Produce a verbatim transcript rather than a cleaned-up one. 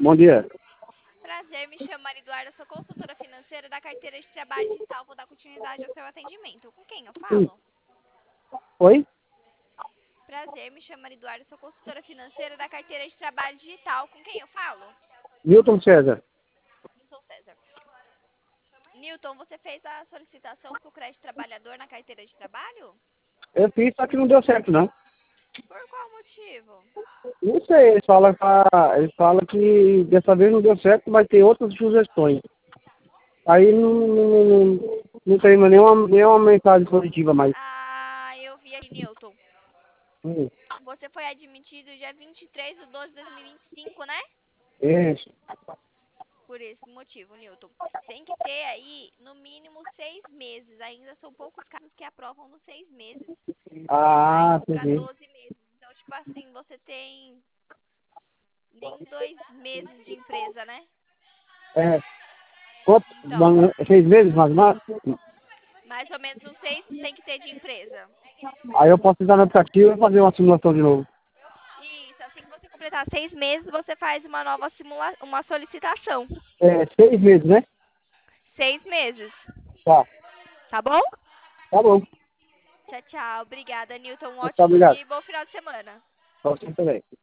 Bom dia. Prazer, me chamo Maria Eduarda, sou consultora financeira da carteira de trabalho digital. Vou dar continuidade ao seu atendimento. Com quem eu Sim. falo? Oi? Prazer, me chamo Maria Eduarda, sou consultora financeira da carteira de trabalho digital. Com quem eu falo? Milton César. Nilton César. Nilton, você fez a solicitação para o crédito trabalhador na carteira de trabalho? Eu fiz, só que não deu certo, não. Por qual motivo? Não sei, eles falam, pra, eles falam que dessa vez não deu certo, mas tem outras sugestões. Aí não, não, não, não tem mais nenhuma, nenhuma mensagem positiva mais. Ah, eu vi aqui, Nilton. Hum. Você foi admitido dia vinte e três de doze de dois mil e vinte e cinco, né? Isso. Por esse motivo, Newton. Tem que ter aí, no mínimo, seis meses. Ainda são poucos casos que aprovam nos seis meses. É mais Ah, para entendi. doze meses. Então, tipo assim, você tem nem dois meses de empresa, né? É, quanto, Então, seis meses mais mais? mais ou menos uns seis tem que ter de empresa. Aí eu posso entrar no aplicativo e fazer uma simulação de novo. Isso, assim que você completar seis meses, você faz uma nova simula uma solicitação. É, seis meses, né? Seis meses. Tá, Tá bom? tá bom. Tchau, tchau. Obrigada, Newton. Um Muito ótimo obrigado. dia e bom final de semana. Pra você também.